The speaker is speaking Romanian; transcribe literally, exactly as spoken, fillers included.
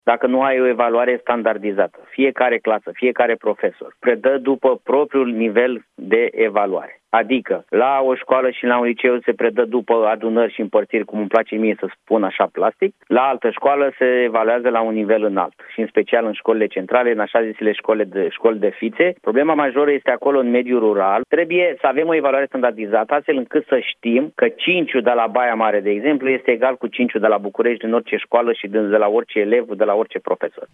dacă nu ai o evaluare standardizată. Fiecare clasă, fiecare profesor predă după propriul nivel de evaluare. Adică, la o școală și la un liceu se predă după adunări și împărțiri, cum îmi place mie să spun așa plastic, la altă școală se evaluează la un nivel înalt și în special în școlile centrale, în așa zisele școli de, școli de fițe. Problema majoră este acolo în mediul rural. Trebuie să avem o evaluare standardizată, astfel încât să știm că cinciul de la Baia Mare, de exemplu, este egal cu cinciul de la București, din orice școală și de la orice elev, de la orice profesor.